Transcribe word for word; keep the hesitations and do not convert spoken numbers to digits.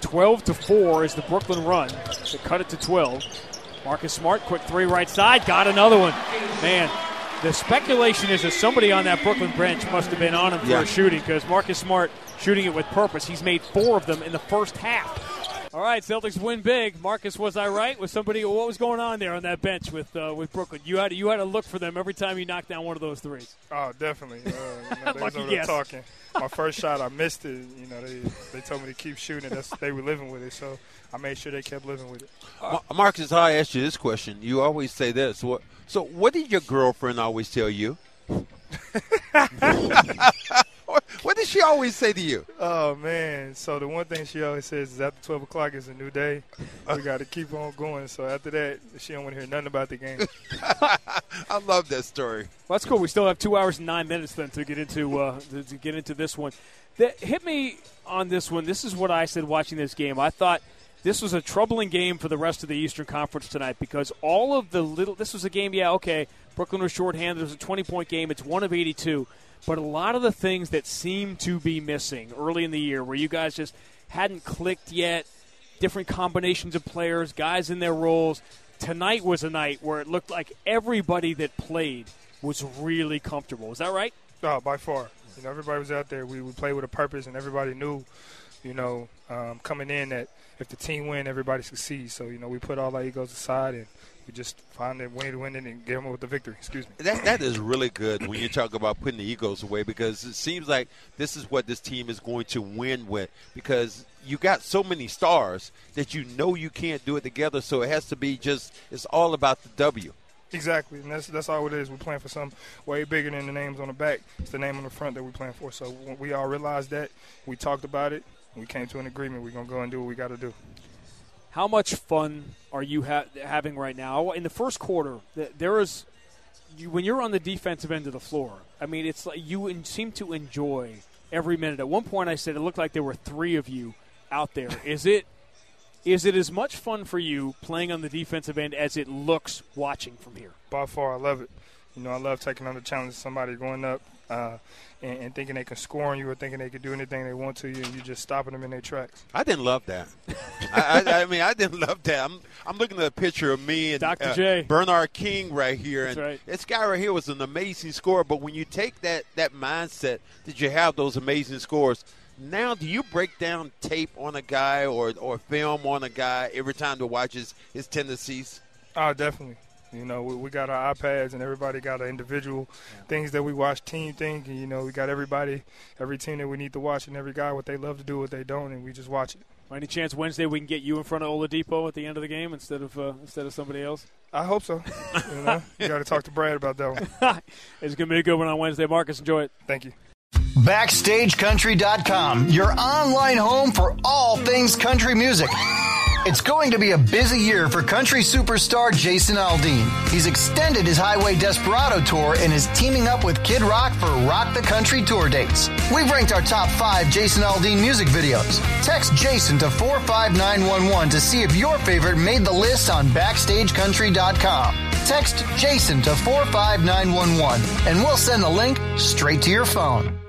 twelve to four is the Brooklyn run to cut it to twelve. Marcus Smart, quick three right side, got another one. Man, the speculation is that somebody on that Brooklyn bench must have been on him for yeah. a shooting, because Marcus Smart shooting it with purpose. He's made four of them in the first half. All right, Celtics win big. Marcus, was I right? Was somebody? What was going on there on that bench with uh, with Brooklyn? You had you had to look for them every time you knocked down one of those threes. Oh, definitely. Uh, you know, they was Lucky over there guess. talking. My first shot, I missed it. You know, they they told me to keep shooting. That's they were living with it, so I made sure they kept living with it. Uh, Marcus, I asked you this question. You always say this. What, so, what did your girlfriend always tell you? What did she always say to you? Oh, man. So the one thing she always says is after twelve o'clock is a new day. We got to keep on going. So after that, she don't want to hear nothing about the game. I love that story. Well, that's cool. We still have two hours and nine minutes then to get into uh, to, to get into this one. That hit me on this one. This is what I said watching this game. I thought this was a troubling game for the rest of the Eastern Conference tonight, because all of the little – this was a game, yeah, okay, Brooklyn was shorthanded. It was a twenty-point game. It's one of eighty-two. But a lot of the things that seem to be missing early in the year, where you guys just hadn't clicked yet, different combinations of players, guys in their roles, tonight was a night where it looked like everybody that played was really comfortable. Is that right? Oh, by far. You know, everybody was out there. We would play with a purpose, and everybody knew, you know, um, coming in that if the team win, everybody succeeds. So, you know, we put all our egos aside and we just find a way to win it and get them with the victory. Excuse me. That that is really good when you talk about putting the egos away, because it seems like this is what this team is going to win with, because you got so many stars that you know you can't do it together, so it has to be just – it's all about the W. Exactly, and that's that's all it is. We're playing for something way bigger than the names on the back. It's the name on the front that we're playing for. So when we all realized that, we talked about it, we came to an agreement. We're going to go and do what we got to do. How much fun are you ha- having right now? In the first quarter, there is you, when you're on the defensive end of the floor, I mean, it's like you in, seem to enjoy every minute. At one point I said it looked like there were three of you out there. Is it is it as much fun for you playing on the defensive end as it looks watching from here? By far, I love it. You know, I love taking on the challenge of somebody going up uh, and, and thinking they can score on you or thinking they can do anything they want to you, and you just stopping them in their tracks. I didn't love that. I, I, I mean, I didn't love that. I'm, I'm looking at a picture of me and Doctor uh, J. Bernard King right here. That's and right. This guy right here was an amazing scorer, but when you take that, that mindset that you have those amazing scores, now do you break down tape on a guy or, or film on a guy every time to watch his, his tendencies? Oh, definitely. You know, we, we got our iPads and everybody got our individual yeah. things that we watch, team thing. And, you know, we got everybody, every team that we need to watch and every guy what they love to do, what they don't, and we just watch it. Any chance Wednesday we can get you in front of Oladipo at the end of the game instead of uh, instead of somebody else? I hope so. You know, you got to talk to Brad about that one. It's going to be a good one on Wednesday. Marcus, enjoy it. Thank you. Backstage Country dot com, your online home for all things country music. It's going to be a busy year for country superstar Jason Aldean. He's extended his Highway Desperado tour and is teaming up with Kid Rock for Rock the Country tour dates. We've ranked our top five Jason Aldean music videos. Text Jason to four five nine one one to see if your favorite made the list on Backstage Country dot com. Text Jason to four five nine one one and we'll send the link straight to your phone.